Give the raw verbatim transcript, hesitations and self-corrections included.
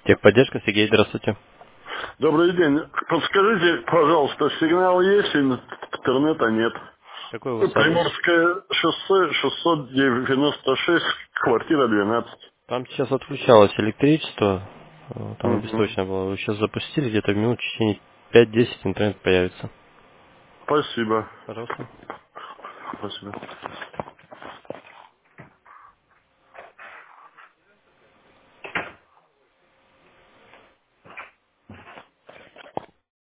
Техподдержка, Сергей, здравствуйте. Добрый день. Подскажите, пожалуйста, сигнал есть, интернета нет. Какой у вас адрес? Приморское шоссе, шестьсот девяносто шесть, квартира двенадцать. Там сейчас отключалось электричество, э, там Мгм. беспечно было. Вы сейчас запустили, где-то в минут в течение пять-десять интернет появится. Спасибо. Пожалуйста. Спасибо.